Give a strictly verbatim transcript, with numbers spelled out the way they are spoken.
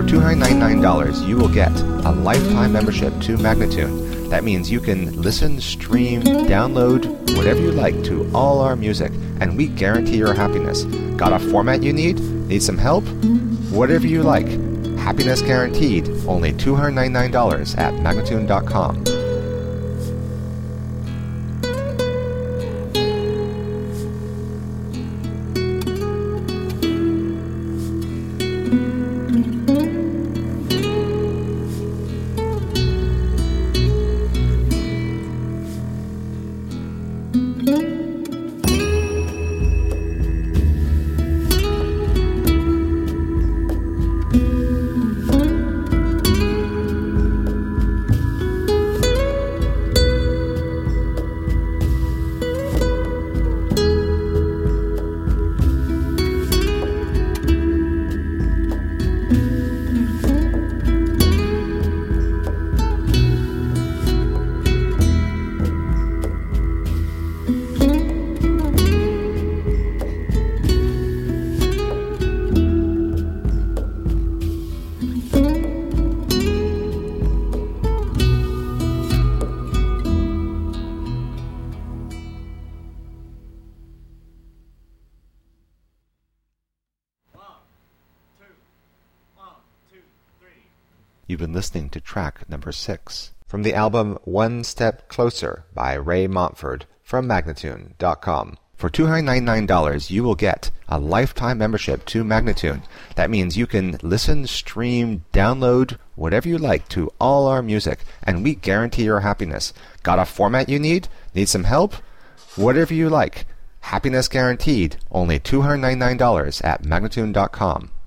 two hundred ninety-nine dollars, you will get a lifetime membership to Magnatune. That means you can listen, stream, download, whatever you like to all our music, and we guarantee your happiness. Got a format you need? Need some help? Whatever you like. Happiness guaranteed. Only two hundred ninety-nine dollars at Magnatune dot com. You've been listening to track number six from the album One Step Closer by Ray Montford from Magnatune dot com. For two hundred ninety-nine dollars, you will get a lifetime membership to Magnatune. That means you can listen, stream, download, whatever you like to all our music, and we guarantee your happiness. Got a format you need? Need some help? Whatever you like. Happiness guaranteed. Only two hundred ninety-nine dollars at Magnatune dot com.